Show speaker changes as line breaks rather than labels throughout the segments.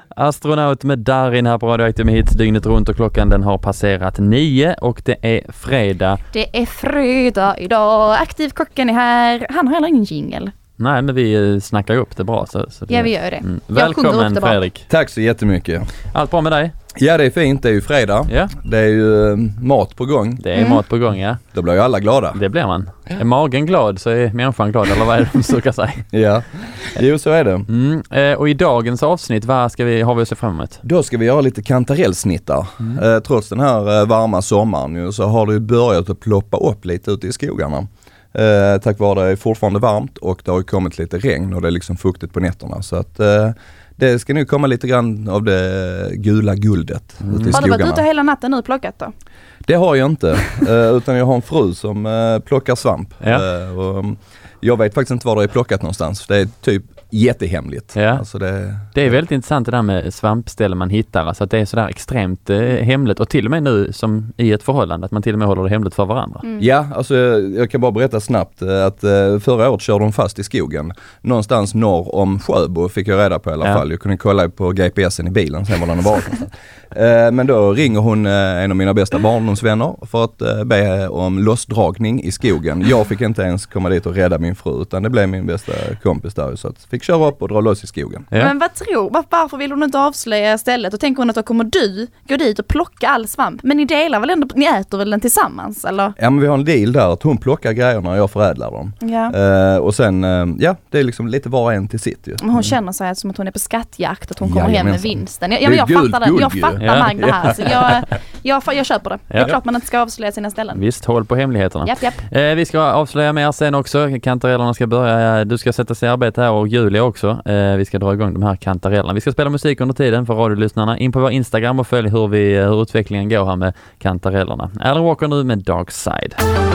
Astronaut med Darin här på Radioaktiv med hits dygnet runt och klockan den har passerat 9 och det är fredag.
Det är fredag idag. Aktivkocken är här. Han har heller ingen jingle.
Nej, men vi snackar upp det bra. Så det,
ja, vi gör det.
Välkommen Fredrik.
Tack så jättemycket.
Allt bra med dig?
Ja, det är fint. Det är ju fredag.
Ja.
Det är ju mat på gång.
Det är mat på gång, ja.
Då blir ju alla glada.
Det blir man. Är magen glad så är människan glad, eller vad är det de brukar säga?
Ja, jo så är det.
Och i dagens avsnitt, vad har vi att se fram emot?
Då ska vi göra lite kantarellsnittar. Trots den här varma sommaren ju, så har det ju börjat att ploppa upp lite ute i skogarna. Tack vare det är fortfarande varmt och det har kommit lite regn och det är liksom fuktigt på nätterna. Så att det ska nu komma lite grann av det gula guldet ute i skogarna.
Har du varit ute hela natten nu och plockat då?
Det har jag inte, utan jag har en fru som plockar svamp.
Ja.
Och jag vet faktiskt inte var det är plockat någonstans. Det är typ jättehemligt.
Ja.
Alltså
det är väldigt intressant det där med svampställen man hittar. Alltså att det är sådär extremt hemligt. Och till och med nu som i ett förhållande att man till och med håller det hemligt för varandra.
Ja, alltså jag kan bara berätta snabbt att förra året körde de fast i skogen. Någonstans norr om Sjöbo fick jag reda på i alla fall. Jag kunde kolla på GPSen i bilen sen var den var. Men då ringer hon en av mina bästa barndomsvänner för att be om lossdragning i skogen. Jag fick inte ens komma dit och rädda min fru utan det blev min bästa kompis där. Så att fick köra upp och dra loss i skogen.
Ja. Men varför vill hon inte avslöja stället? Och tänker hon att då kommer du gå dit och plocka all svamp? Men ni delar väl ändå, ni äter väl den tillsammans eller?
Ja, men vi har en deal där att hon plockar grejerna och jag förädlar dem.
Ja.
Och sen, det är liksom lite var en till sitt ju.
Men hon känner sig som att hon är på skattjakt, att hon kommer hem med vinsten. Men jag
guld,
fattar det. Jag fattar Mag det här. Så jag köper det. Det är klart man inte ska avslöja sina ställen.
Visst, håll på hemligheterna.
Japp.
Vi ska avslöja mer sen också. Kantarellerna ska börja. Du ska sätta sig i arbete här och Julia också. Vi ska dra igång de här kantarellerna. Vi ska spela musik under tiden för radiolyssnarna. In på vår Instagram och följ hur utvecklingen går här med kantarellerna. Alan Walker nu med Dark Side.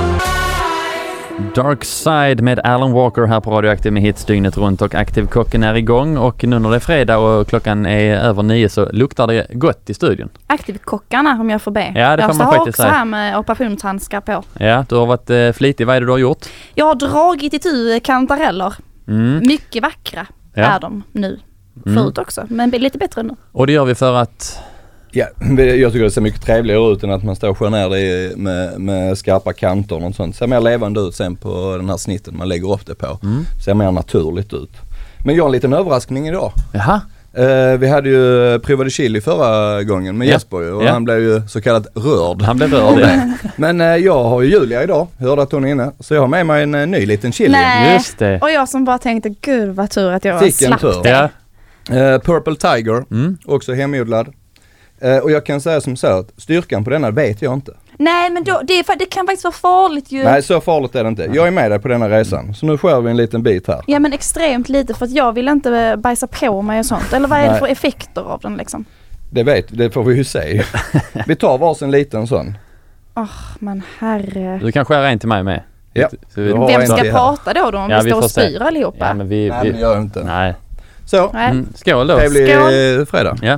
Dark Side med Alan Walker här på Radioaktiv med hits dygnet runt och Aktivkocken är igång och nu när det är fredag och klockan är över 9 så luktar det gott i studion.
Aktivkockarna om jag får be.
Ja, det får man faktiskt säga.
Jag har också här med operationshandskar på.
Ja, du har varit flitig. Vad är det du har gjort?
Jag har dragit itu kantareller. Mycket vackra är de nu. Förut också, men lite bättre nu.
Och det gör vi för att...
Ja, jag tycker det ser mycket trevligare ut än att man står och skär ner det med skarpa kanter och något sånt. Ser mer levande ut sen på den här snitten man lägger upp det på. Ser mer naturligt ut. Men jag har en liten överraskning idag.
Jaha.
Vi hade ju provade chili förra gången med Jesper och han blev ju så kallat rörd.
Han blev rörd,
Men jag har ju Julia idag, hörde att hon är inne. Så jag har med mig en ny liten chili.
Nej.
Just det.
Och jag som bara tänkte, gud vad tur att jag
fick en
slapp
tur.
det.
Ja.
Purple Tiger, också hemodlad. Och jag kan säga som så att styrkan på denna vet jag inte.
Nej, men det kan faktiskt vara farligt ju.
Nej, så farligt är det inte. Jag är med dig på denna resan. Så nu skär vi en liten bit här.
Ja, men extremt lite för att jag vill inte bajsa på mig och sånt. Eller vad är det för effekter av den liksom?
Det får vi ju se. Vi tar varsin liten sån.
Men herre.
Du kan skära en till mig med.
Ja.
Vem ska prata då om vi står och spyr allihopa?
Ja, men
Nej, men gör inte.
Nej.
Så,
Skål då.
trevlig fredag.
Ja.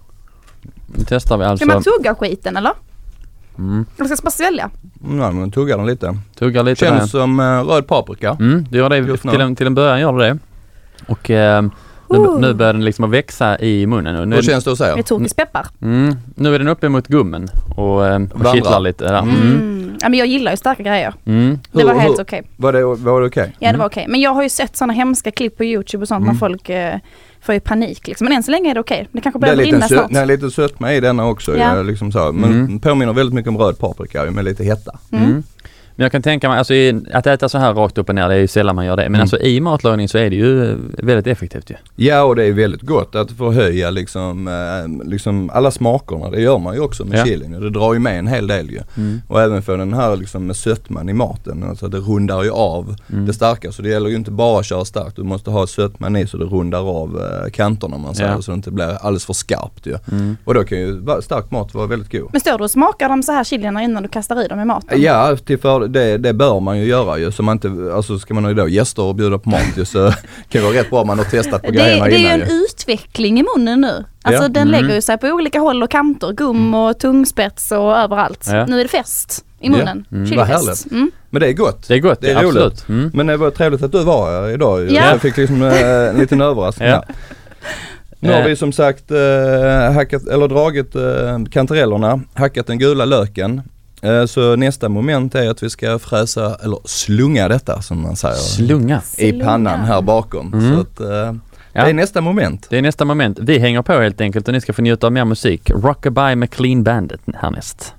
Nu testar vi alltså.
Ska man tugga skiten eller? Eller ska man svälja?
Ja, men tuggar den lite.
Tuggar lite.
Känns som röd paprika.
Du gör det till en början gör du det. Och nu börjar den liksom att växa i munnen.
Hur känns det att säga?
Med tokispeppar.
Nu är den uppe mot gummen och kittlar lite där.
Ja, men jag gillar ju starka grejer. Det var helt okej.
Var det okej?
Ja, det var okej. Men jag har ju sett sådana hemska klipp på YouTube och sånt när folk får ju panik liksom. Men än så länge är det okej. Det kanske börjar brinna snart.
Det är lite sötma i denna också.
Ja.
Liksom så. Men påminner väldigt mycket om röd paprika med lite hetta.
Men jag kan tänka mig, alltså, att äta så här rakt upp och ner, det är ju sällan man gör det. Men alltså i matlagning så är det ju väldigt effektivt ju.
Ja, och det är väldigt gott att förhöja liksom alla smakerna. Det gör man ju också med chilin. Det drar ju med en hel del ju. Och även för den här liksom med sötman i maten. Alltså det rundar ju av det starka. Så det gäller ju inte bara att köra starkt. Du måste ha sötman i så det rundar av kanterna man säger. Så det inte blir alldeles för skarpt ju. Och då kan ju stark mat vara väldigt god.
Men står du och smakar de så här chilierna innan du kastar i dem i maten?
Ja, det bör man ju göra ju. Så man inte, alltså ska man ju då gäster och bjuda på mat ju, så kan det vara rätt bra om man har testat på grejerna innan.
Det är ju en utveckling i munnen nu. Alltså den lägger ju sig på olika håll och kanter, gum och tungspets och överallt. Nu är det fest i munnen.
Vad härligt. Men det är gott.
Det är gott,
det är roligt. Men det var trevligt att du var här idag. Jag fick liksom en liten överraskning. Nu har vi som sagt dragit kantarellerna, hackat den gula löken. Så nästa moment är att vi ska fräsa eller slunga detta som man säger.
Slunga.
I pannan här bakom. Så att, det är nästa moment.
Det är nästa moment. Vi hänger på helt enkelt och ni ska få njuta av mer musik. Rockabye med Clean Bandit härnäst.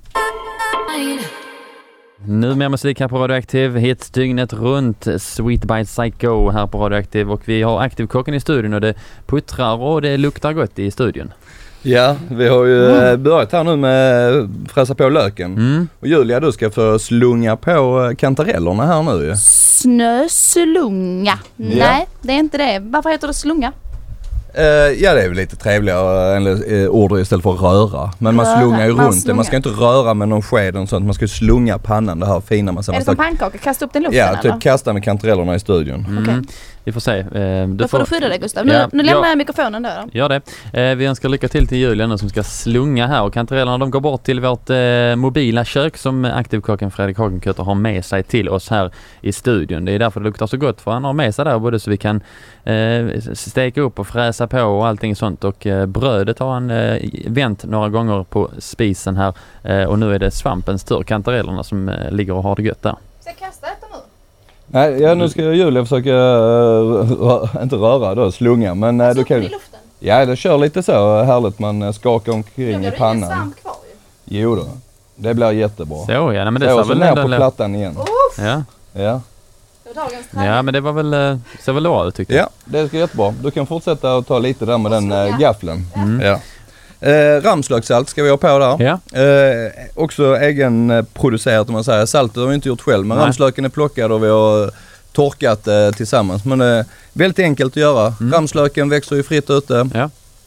Nu mer musik här på Radioaktiv, hits dygnet runt, Sweet by Psycho här på Radioaktiv, och vi har Aktivkocken i studion och det puttrar och det luktar gott i studion.
Ja, vi har ju börjat här nu med fräsa på löken. Och Julia, du ska få slunga på kantarellerna här nu ju.
Snöslunga. Nej, det är inte det. Varför heter det slunga?
Ja, det är väl lite trevligare ord istället för röra. Men man slungar ju runt det. Man ska inte röra med någon sked och sånt. Man ska slunga pannan, det här fina.
Är det som pannkaka? Kasta upp den i luften?
Ja, typ kasta med kantarellerna i studion.
Okay.
Vi får se.
Då får du skydda dig, Gustav. Nu lämnar jag mikrofonen där.
Gör det. Vi önskar lycka till Julia nu som ska slunga här. Och kantarellerna, de går bort till vårt mobila kök som Aktivkocken Fredrik Hagenkötter har med sig till oss här i studion. Det är därför det luktar så gott, för han har med sig där både så vi kan steka upp och fräsa på och allting sånt. Och brödet har han vänt några gånger på spisen här. Och nu är det svampens tur, kantarellerna som ligger och har det gött där.
Ska jag kasta detta nu?
Nej, nu ska Julia försöka inte röra då, slunga, men du kan ju. Ja, det kör lite så härligt, man skakar omkring i pannan. Det är svamp kvar ju. Jo då. Det blir jättebra.
Så ja, nej, men det
så ner på plattan igen.
Ja.
Ja.
Ja, men det var väl så väl då tyckte jag.
Ja, det ska jättebra. Du kan fortsätta att ta lite där med den gaffeln. Ja. Ramslökssalt ska vi ha på där.
Ja.
Också egenproducerat om man säger. Saltet har vi inte gjort själv, men ramslöken är plockad och vi har torkat tillsammans. Men det är väldigt enkelt att göra. Ramslöken växer ju fritt ute.
Ja.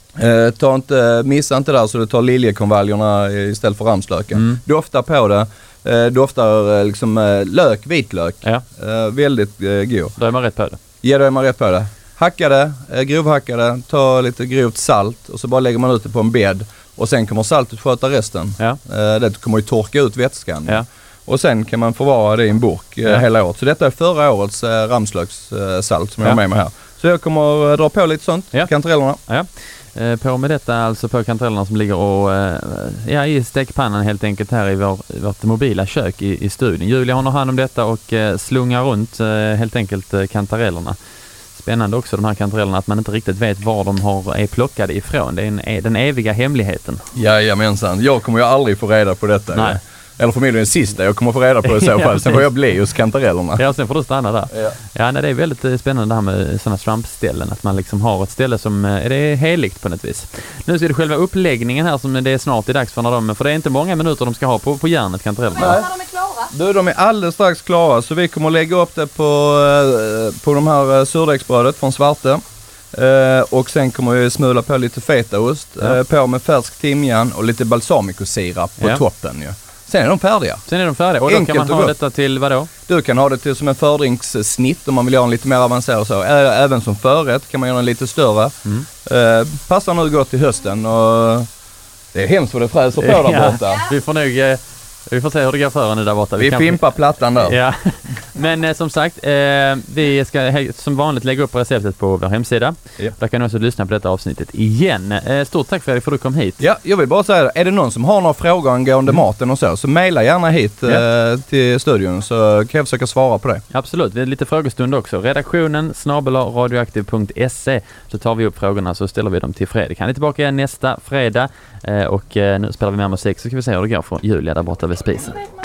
Missa inte där så du tar liljekonvaljerna istället för ramslöken. Dofta på det. Doftar liksom vitlök.
Ja.
Väldigt god.
Då är man rätt på det.
Ja, då är man rätt på det. Hacka det, grovhacka det, ta lite grovt salt och så bara lägger man ut det på en bädd och sen kommer saltet sköta resten.
Ja.
Det kommer ju torka ut vätskan.
Ja.
Och sen kan man förvara det i en burk hela året. Så detta är förra årets ramslökssalt som jag har med mig här. Så jag kommer dra på lite sånt, kantarellerna.
Ja. På med detta alltså på kantarellerna som ligger och i stekpannan helt enkelt här i vårt mobila kök i studion. Julia har hand om detta och slungar runt helt enkelt kantarellerna. Spännande också de här kantarellerna att man inte riktigt vet var de är plockade ifrån. Det är den eviga hemligheten.
Jajamensan, jag kommer ju aldrig få reda på detta.
Nej.
Eller förmodligen sista jag kommer få reda på i så fall. Sen får jag bli hos kantarellerna.
Ja, sen får du stanna där. Ja, det är väldigt spännande det här med sådana svampställen. Att man liksom har ett ställe som är heligt på något vis. Nu så är det själva uppläggningen här som det är snart dags för för det är inte många minuter de ska ha på järnet, kantarellerna.
När de är klara?
De är alldeles strax klara så vi kommer lägga upp det på de här surdegsbrödet från Svarte. Och sen kommer vi smula på lite fetaost, på med färsk timjan och lite balsamicosirap på toppen ju. Sen är de färdiga.
Och då kan man ha detta till vad då?
Du kan ha det till som en fördrinkssnitt om man vill göra en lite mer avancerad så. Även som förrätt kan man göra en lite större. Passar nu gott till hösten och det är hemskt vad det fräser på där borta.
Vi får se hur det går för nu där borta.
Vi pimpar plattan där.
Ja. Men som sagt, vi ska som vanligt lägga upp receptet på vår hemsida. Ja. Där kan du också lyssna på detta avsnittet igen. Stort tack för att du kom hit.
Ja, jag vill bara säga, är det någon som har några frågor angående maten och så mejla gärna hit till studion så kan jag försöka svara på det.
Absolut, det är lite frågestund också. Redaktionen @radioaktiv.se så tar vi upp frågorna så ställer vi dem till Fredrik. Han är tillbaka igen nästa fredag och nu spelar vi mer musik så ska vi se hur det går för Julia där borta vid spisen.